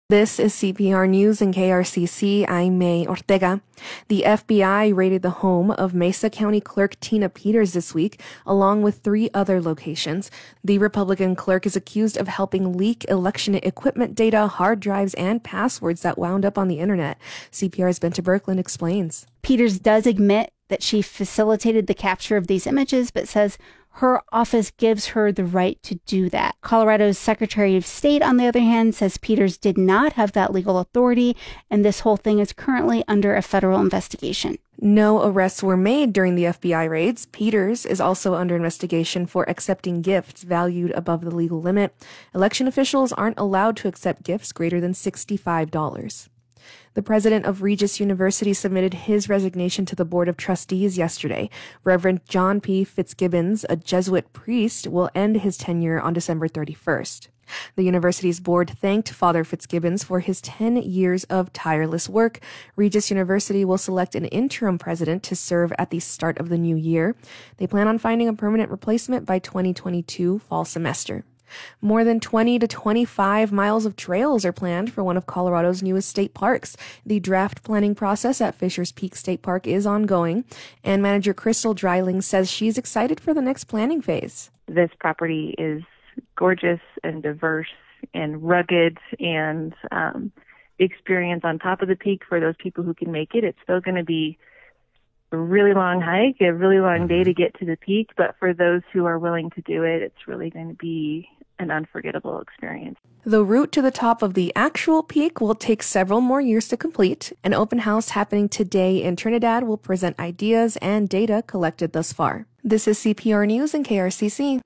This is CPR News and KRCC. I'm May Ortega. The FBI raided the home of Mesa County Clerk Tina Peters this week, along with 3 other locations. The Republican clerk is accused of helping leak election equipment data, hard drives, and passwords that wound up on the internet. CPR's Benta Berkland explains. Peters does admit that she facilitated the capture of these images, but says her office gives her the right to do that. Colorado's Secretary of State, on the other hand, says Peters did not have that legal authority, and this whole thing is currently under a federal investigation. No arrests were made during the FBI raids. Peters is also under investigation for accepting gifts valued above the legal limit. Election officials aren't allowed to accept gifts greater than $65. The president of Regis University submitted his resignation to the Board of Trustees yesterday. Reverend John P. Fitzgibbons, a Jesuit priest, will end his tenure on December 31st. The university's board thanked Father Fitzgibbons for his 10 years of tireless work. Regis University will select an interim president to serve at the start of the new year. They plan on finding a permanent replacement by 2022 fall semester. More than 20 to 25 miles of trails are planned for one of Colorado's newest state parks. The draft planning process at Fisher's Peak State Park is ongoing, and manager Crystal Dreiling says she's excited for the next planning phase. This property is gorgeous and diverse and rugged, and the experience on top of the peak for those people who can make it. It's still going to be a really long hike, a really long day to get to the peak, but for those who are willing to do it, it's really going to be an unforgettable experience. The route to the top of the actual peak will take several more years to complete. An open house happening today in Trinidad will present ideas and data collected thus far. This is CPR News and KRCC.